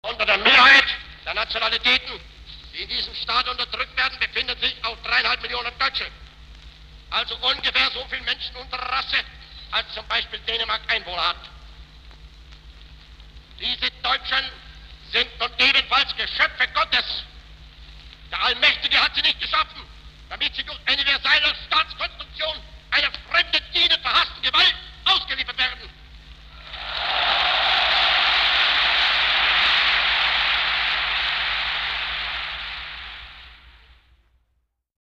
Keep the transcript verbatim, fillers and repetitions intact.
Unter der Mehrheit der Nationalitäten, die in diesem Staat unterdrückt werden, befinden sich auch dreieinhalb Millionen Deutsche. Also ungefähr so viele Menschen unserer Rasse, als zum Beispiel Dänemark Einwohner hat. Diese Deutschen sind nun ebenfalls Geschöpfe Gottes. Der Allmächtige hat sie nicht geschaffen, damit sie durch eine universelle Staatskonstruktion einer fremden, ihnen verhassten Gewalt ausgeliefert werden.